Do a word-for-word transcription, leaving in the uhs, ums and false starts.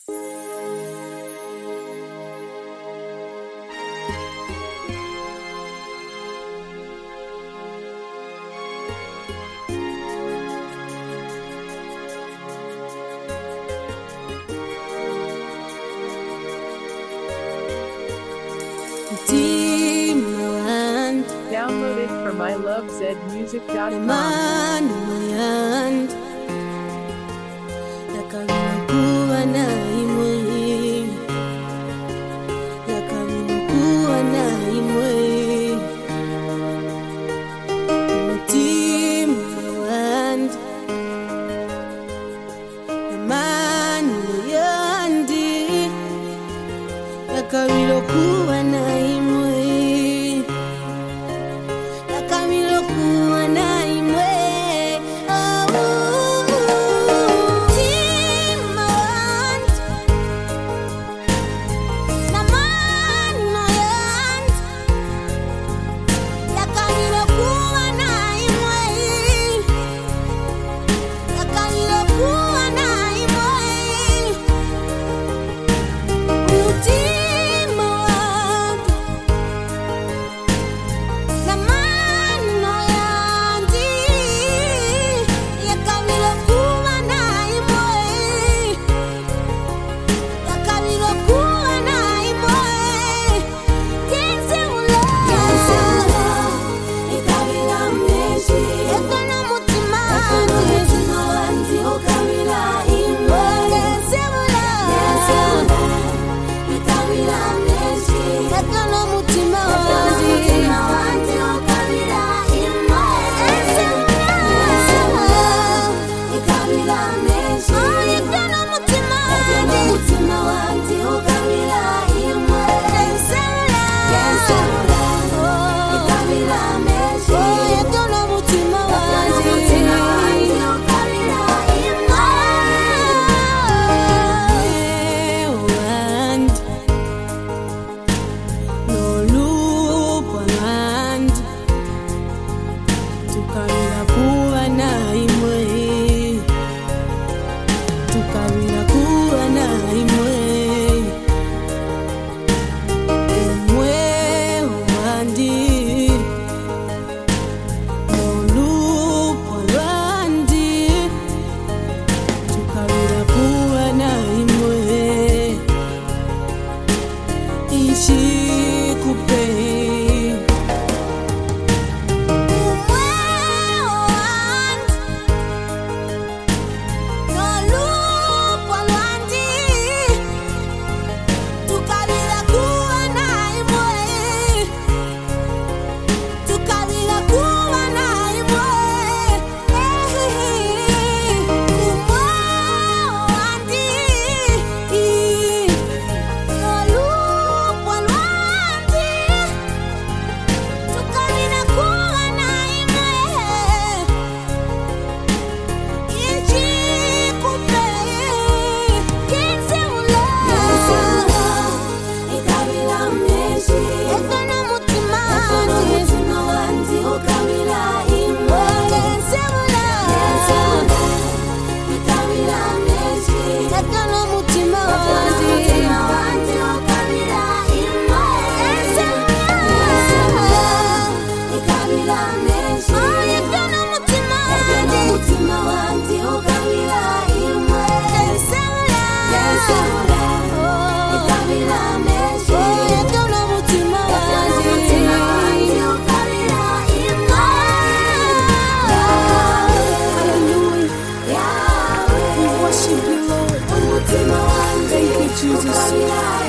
Downloaded from I love zed music dot com. Kabilo kuwa na imwe, kabilo kuwa na imwe. Oh, timand, na mano yand, ya kabilo kuwa na imwe, ya kabilo kuwa na imwe. Tukabila kuwa na imwe, tukabila kuwa na imwe. Umwe wandi, olupo lwandi, tukabila kuwa na imwe. Ichikupe Jesus.